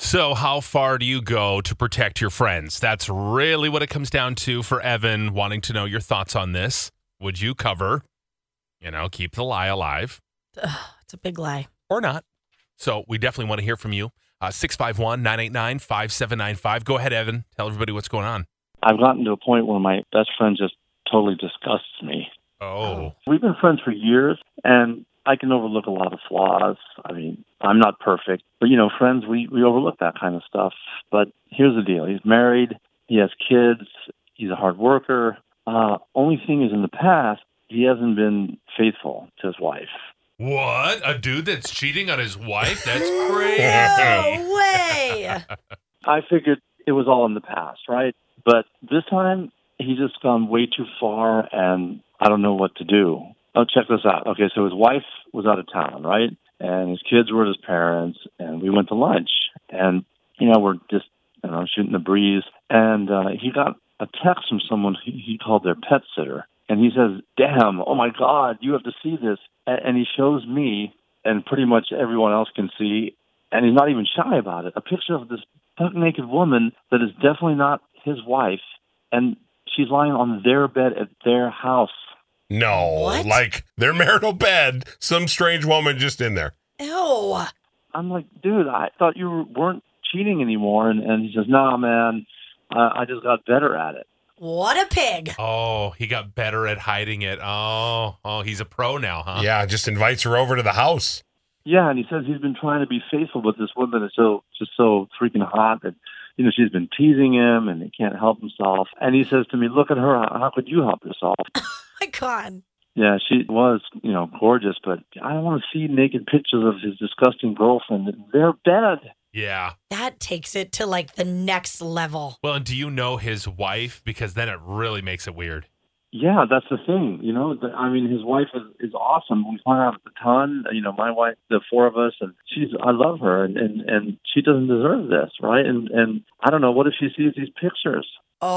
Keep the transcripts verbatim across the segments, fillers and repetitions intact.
So how far do you go to protect your friends? That's really what it comes down to for Evan, wanting to know your thoughts on this. Would you cover, you know, keep the lie alive? Ugh, it's a big lie. Or not? So we definitely want to hear from you. Uh, six five one, nine eight nine, five seven nine five. Go ahead, Evan. Tell everybody what's going on. I've gotten to a point where my best friend just totally disgusts me. Oh. We've been friends for years, and I can overlook a lot of flaws. I mean, I'm not perfect, but, you know, friends, we, we overlook that kind of stuff. But here's the deal. He's married. He has kids. He's a hard worker. Uh, only thing is, in the past, he hasn't been faithful to his wife. What? A dude that's cheating on his wife? That's crazy. No way. I figured it was all in the past, right? But this time, he's just gone way too far, and I don't know what to do. Oh, check this out. Okay, so his wife was out of town, right? And his kids were with his parents, and we went to lunch. And, you know, we're just, you know, shooting the breeze. And uh, he got a text from someone he, he called their pet sitter. And he says, damn, oh, my God, you have to see this. And, and he shows me, and pretty much everyone else can see, and he's not even shy about it, a picture of this buck-naked woman that is definitely not his wife, and she's lying on their bed at their house. No, What? like their marital bed, some strange woman just in there. Ew. I'm like, dude, I thought you weren't cheating anymore. And, and he says, nah, man, I, I just got better at it. What a pig. Oh, he got better at hiding it. Oh, oh, he's a pro now, huh? Yeah, just invites her over to the house. Yeah, and he says he's been trying to be faithful, but this woman is so just so freaking hot that, you know, she's been teasing him, and he can't help himself. And he says to me, look at her. How, how could you help yourself? My God. Yeah, she was, you know, gorgeous, but I don't want to see naked pictures of his disgusting girlfriend in their bed. Yeah. That takes it to like the next level. Well, and do you know his wife? Because then it really makes it weird. Yeah, that's the thing. You know, the, I mean, his wife is, is awesome. We hung out a ton. You know, my wife, the four of us, and she's, I love her, and, and, and she doesn't deserve this, right? And and I don't know, what if she sees these pictures?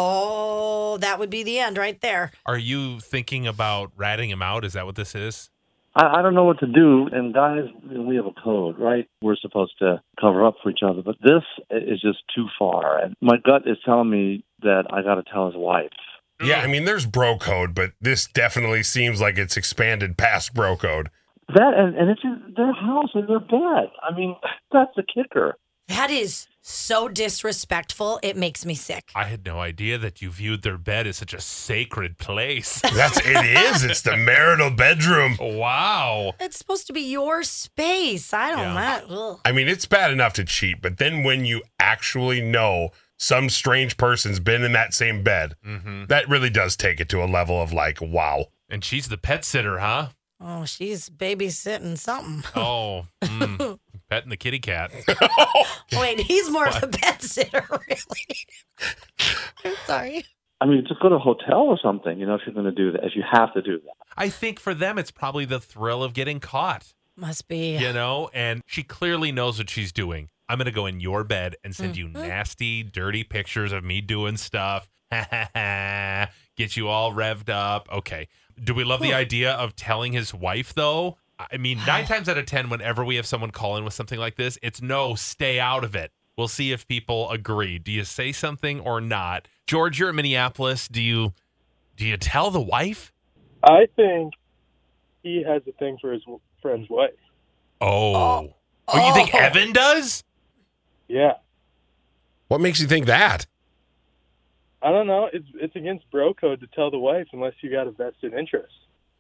Oh, that would be the end right there. Are you thinking about ratting him out? Is that what this is? I, I don't know what to do. And guys, we have a code, right? We're supposed to cover up for each other, but this is just too far. And my gut is telling me that I got to tell his wife. Yeah, I mean, there's bro code, but this definitely seems like it's expanded past bro code. That and, and it's in their house and their bed. I mean, that's the kicker. That is so disrespectful. It makes me sick. I had no idea that you viewed their bed as such a sacred place. That's it is. It's the marital bedroom. Wow. It's supposed to be your space. I don't Yeah. know. I mean, it's bad enough to cheat, but then when you actually know some strange person's been in that same bed, Mm-hmm. that really does take it to a level of like, wow. And she's the pet sitter, huh? Oh, she's babysitting something. Oh, mm, petting the kitty cat. Wait, he's more of a pet sitter, really. I'm sorry. I mean, just go to a hotel or something, you know, if you're going to do that, if you have to do that. I think for them, it's probably the thrill of getting caught, Must be. you know? And she clearly knows what she's doing. I'm going to go in your bed and send you nasty, dirty pictures of me doing stuff. Get you all revved up. Okay. Do we love the idea of telling his wife, though? I mean, nine times out of ten, whenever we have someone call in with something like this, it's no, stay out of it. We'll see if people agree. Do you say something or not? George, you're in Minneapolis. Do you do you tell the wife? I think he has a thing for his w- friend's wife. Oh. Oh. Oh, you think Oh. Evan does? Yeah. What makes you think that? I don't know. It's it's against bro code to tell the wife unless you got a vested interest.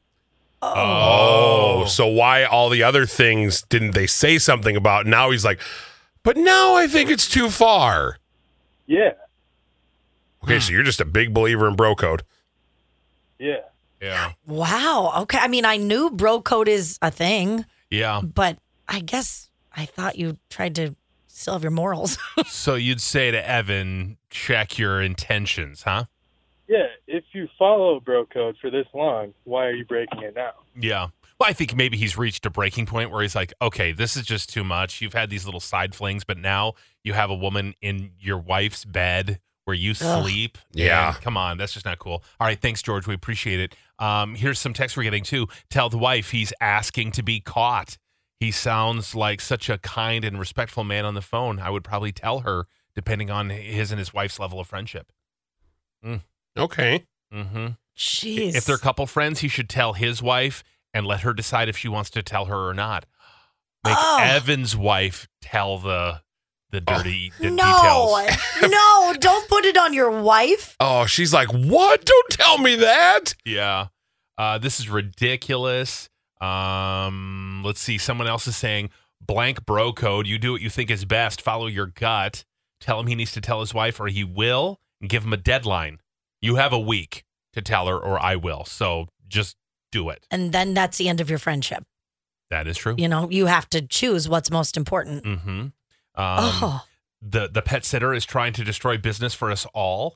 Oh, so why all the other things didn't they say something about? Now he's like, but now I think it's too far. Yeah. Okay, so you're just a big believer in bro code. Yeah. Yeah. Wow. Okay. I mean, I knew bro code is a thing, Yeah. but I guess I thought you tried to still have your morals. So you'd say to Evan, check your intentions, huh? Yeah. If you follow bro code for this long, why are you breaking it now? Yeah. Well, I think maybe he's reached a breaking point where he's like, okay, this is just too much. You've had these little side flings, but now you have a woman in your wife's bed where you sleep. Yeah. And come on. That's just not cool. All right. Thanks, George. We appreciate it. Um, here's some text we're getting too. Tell the wife he's asking to be caught. He sounds like such a kind and respectful man on the phone. I would probably tell her, depending on his and his wife's level of friendship. Mm. Okay. Mm-hmm. Jeez. If they're couple friends, he should tell his wife and let her decide if she wants to tell her or not. Make Oh. Evan's wife tell the the dirty no, d- details. no, don't put it on your wife. Oh, she's like, what? Don't tell me that. Yeah. Uh, this is ridiculous. Um, let's see. Someone else is saying, blank bro code. You do what you think is best. Follow your gut. Tell him he needs to tell his wife or he will. And give him a deadline. You have a week to tell her or I will. So just do it. And then that's the end of your friendship. That is true. You know, you have to choose what's most important. Mm-hmm. Um, oh. The, the pet sitter is trying to destroy business for us all.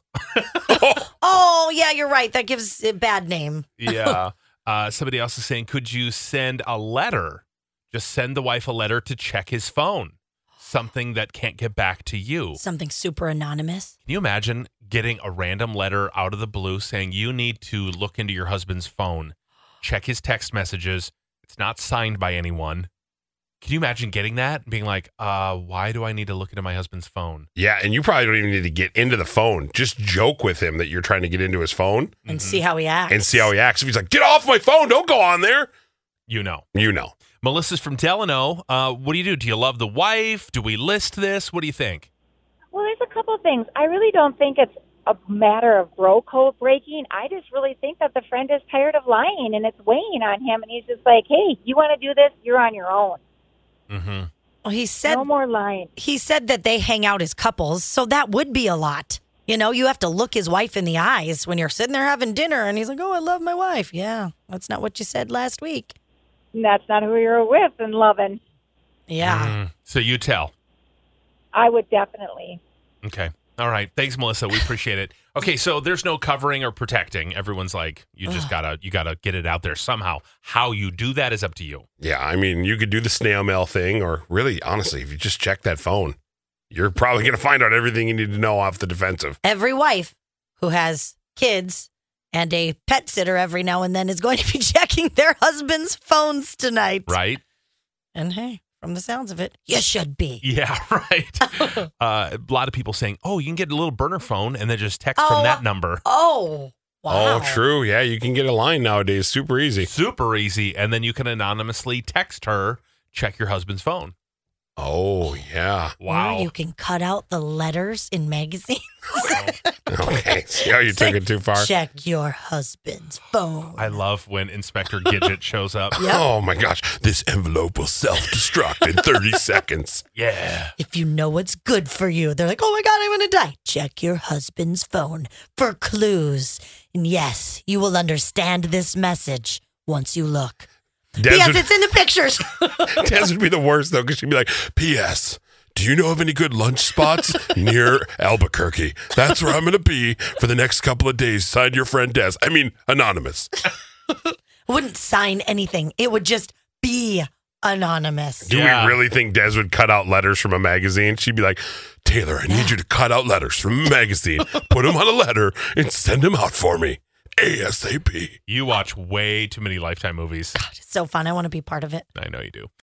Oh, yeah, you're right. That gives a bad name. Yeah. Uh, somebody else is saying, could you send a letter? Just send the wife a letter to check his phone. Something that can't get back to you. Something super anonymous. Can you imagine getting a random letter out of the blue saying you need to look into your husband's phone, check his text messages. It's not signed by anyone. Can you imagine getting that and being like, uh, why do I need to look into my husband's phone? Yeah, and you probably don't even need to get into the phone. Just joke with him that you're trying to get into his phone And see how he acts. and see how he acts. If he's like, get off my phone, don't go on there. You know. You know. Melissa's from Delano. Uh, what do you do? Do you love the wife? Do we list this? What do you think? Well, there's a couple of things. I really don't think it's a matter of bro code breaking. I just really think that the friend is tired of lying and it's weighing on him. And he's just like, hey, you want to do this? You're on your own. Mm-hmm. Well, he said No more lying. he said that they hang out as couples, so that would be a lot. You know, you have to look his wife in the eyes when you're sitting there having dinner, and he's like, "Oh, I love my wife." Yeah, that's not what you said last week. And that's not who you're with and loving. Yeah. Mm. So you tell. I would definitely. Okay. All right. Thanks, Melissa. We appreciate it. Okay, so there's no covering or protecting. Everyone's like, you just gotta you gotta get it out there somehow. How you do that is up to you. Yeah, I mean, you could do the snail mail thing, or really, honestly, if you just check that phone, you're probably going to find out everything you need to know off the defensive. Every wife who has kids and a pet sitter every now and then is going to be checking their husband's phones tonight. Right? And hey, from the sounds of it, you should be. Yeah, right. uh, a lot of people saying, oh, you can get a little burner phone and then just text Oh. from that number. Oh, wow. Oh, true. Yeah, you can get a line nowadays. Super easy. Super easy. And then you can anonymously text her, check your husband's phone. Oh, yeah. Wow. Or you can cut out the letters in magazines. Okay. See how you took it too far? Check your husband's phone. I love when Inspector Gidget shows up. Yep. Oh, my gosh. This envelope will self-destruct in thirty seconds. Yeah. If you know what's good for you, they're like, oh my God, I'm going to die. Check your husband's phone for clues. And yes, you will understand this message once you look. Des Yes, would, it's in the pictures. Des would be the worst, though, because she'd be like, P S Do you know of any good lunch spots near Albuquerque? That's where I'm going to be for the next couple of days. Sign your friend Des. I mean, anonymous. Wouldn't sign anything. It would just be anonymous. Do Yeah. we really think Des would cut out letters from a magazine? She'd be like, Taylor, I need you to cut out letters from a magazine, put them on a letter, and send them out for me. ASAP. You watch way too many Lifetime movies. It's so fun. I want to be part of it. I know you do.